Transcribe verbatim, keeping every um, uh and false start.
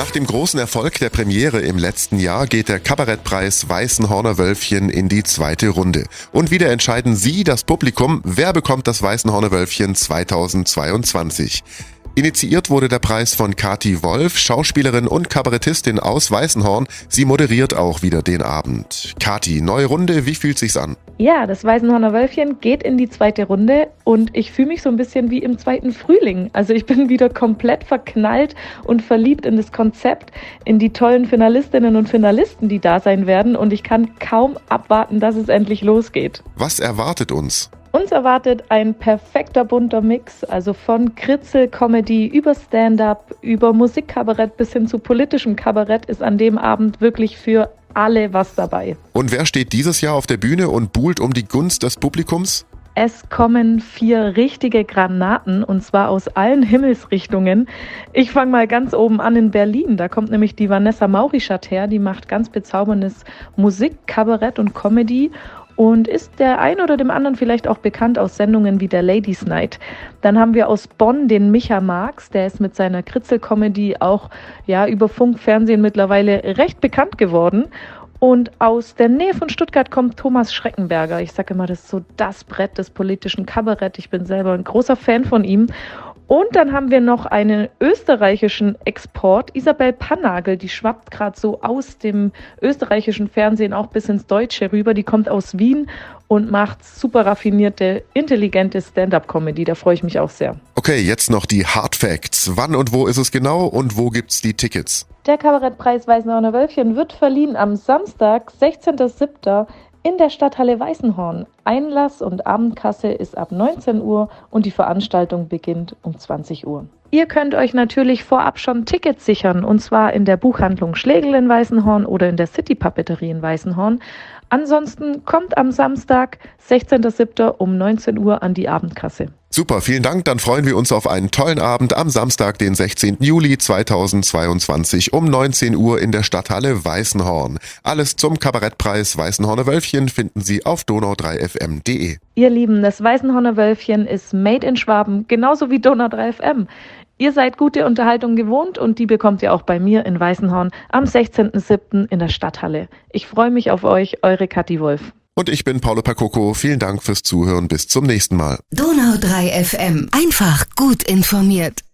Nach dem großen Erfolg der Premiere im letzten Jahr geht der Kabarettpreis Weißenhorner Wölfchen in die zweite Runde. Und wieder entscheiden Sie, das Publikum, wer bekommt das Weißenhorner Wölfchen zweitausendzweiundzwanzig. Initiiert wurde der Preis von Kathi Wolf, Schauspielerin und Kabarettistin aus Weißenhorn. Sie moderiert auch wieder den Abend. Kathi, neue Runde, wie fühlt sich's an? Ja, das Weißenhorner Wölfchen geht in die zweite Runde und ich fühle mich so ein bisschen wie im zweiten Frühling. Also ich bin wieder komplett verknallt und verliebt in das Konzept, in die tollen Finalistinnen und Finalisten, die da sein werden, und ich kann kaum abwarten, dass es endlich losgeht. Was erwartet uns? Uns erwartet ein perfekter bunter Mix, also von Kritzel-Comedy über Stand-up, über Musikkabarett bis hin zu politischem Kabarett ist an dem Abend wirklich für alle was dabei. Und wer steht dieses Jahr auf der Bühne und buhlt um die Gunst des Publikums? Es kommen vier richtige Granaten, und zwar aus allen Himmelsrichtungen. Ich fange mal ganz oben an in Berlin. Da kommt nämlich die Vanessa Maurischat her, die macht ganz bezauberndes Musik, Kabarett und Comedy und ist der ein oder dem anderen vielleicht auch bekannt aus Sendungen wie der Ladies Night. Dann haben wir aus Bonn den Micha Marx, der ist mit seiner Kritzel-Comedy auch ja, über Funk, Fernsehen mittlerweile recht bekannt geworden. Und aus der Nähe von Stuttgart kommt Thomas Schreckenberger. Ich sage immer, das ist so das Brett des politischen Kabarett. Ich bin selber ein großer Fan von ihm. Und dann haben wir noch einen österreichischen Export, Isabel Pannagel, die schwappt gerade so aus dem österreichischen Fernsehen auch bis ins Deutsche rüber. Die kommt aus Wien und macht super raffinierte, intelligente Stand-up-Comedy. Da freue ich mich auch sehr. Okay, jetzt noch die Hard Facts. Wann und wo ist es genau und wo gibt's die Tickets? Der Kabarettpreis Weißenhorner Wölfchen wird verliehen am Samstag, sechzehnten siebten in der Stadthalle Weißenhorn. Einlass und Abendkasse ist ab neunzehn Uhr und die Veranstaltung beginnt um zwanzig Uhr. Ihr könnt euch natürlich vorab schon Tickets sichern, und zwar in der Buchhandlung Schlegel in Weißenhorn oder in der City-Papeterie in Weißenhorn. Ansonsten kommt am Samstag, sechzehnten siebten um neunzehn Uhr an die Abendkasse. Super, vielen Dank. Dann freuen wir uns auf einen tollen Abend am Samstag, den sechzehnten Juli zweitausendzweiundzwanzig um neunzehn Uhr in der Stadthalle Weißenhorn. Alles zum Kabarettpreis Weißenhorner Wölfchen finden Sie auf donau drei f m punkt d e. Ihr Lieben, das Weißenhorner Wölfchen ist made in Schwaben, genauso wie Donau drei F M. Ihr seid gute Unterhaltung gewohnt und die bekommt ihr auch bei mir in Weißenhorn am sechzehnten siebten in der Stadthalle. Ich freue mich auf euch, eure Kathi Wolf. Und ich bin Paulo Percoco. Vielen Dank fürs Zuhören. Bis zum nächsten Mal. Donau drei F M. Einfach gut informiert.